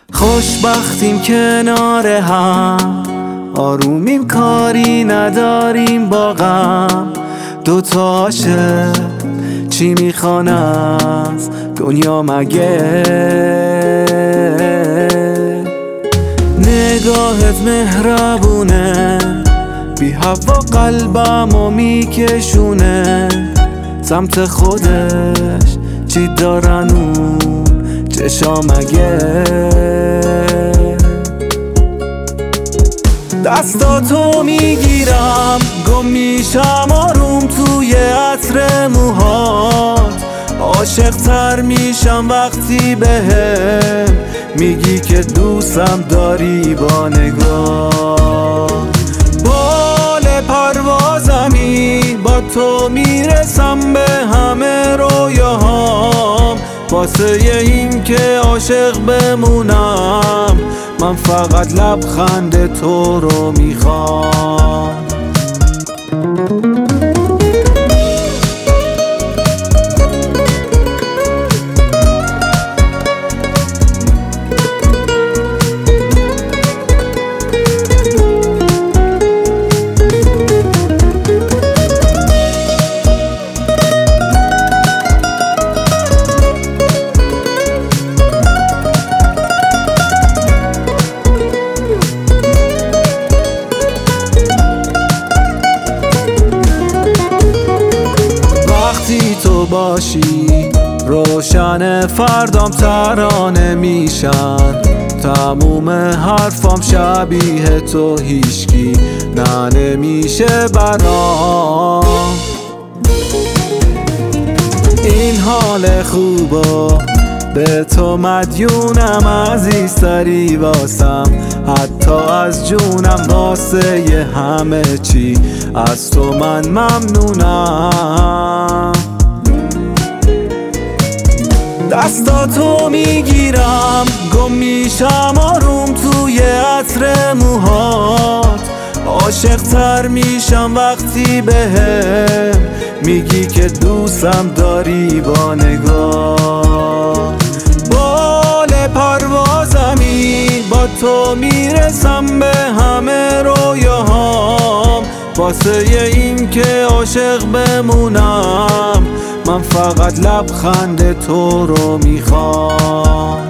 خوشبختیم کنار هم، آرومیم کاری نداریم با غم. دوتا عاشق چی میخوان از دنیا مگه؟ نگاهت مهربونه، بی هوا قلبمو میکشونه سمت خودش. چی دارن اون چشا مگه؟ دستاتو میگیرم گم میشم آروم توی عطر موهات. عاشق تر میشم وقتی بهم میگی که دوستم داری با نگاه. بال پروازمی با تو میرسم به همه رویاهام. واسه این که عاشق بمونم من فقط لبخند تو رو میخوام. تو باشی روشن فردام ترانه میشن. تموم حرفام شبیه تو هیچکی نمیشه برام. این حال خوبا به تو مدیونم، عزیزتری واسم حتی از جونم. واسه ی همه چی از تو من ممنونم. دستاتو میگیرم گم میشم آروم توی عطر موهات. عاشق تر میشم وقتی بهم میگی که دوستم داری با نگاه. بال پروازمی با تو میرسم به همه رویاهام. واسه این که عاشق بمونم من فقط لبخند تو رو میخوام.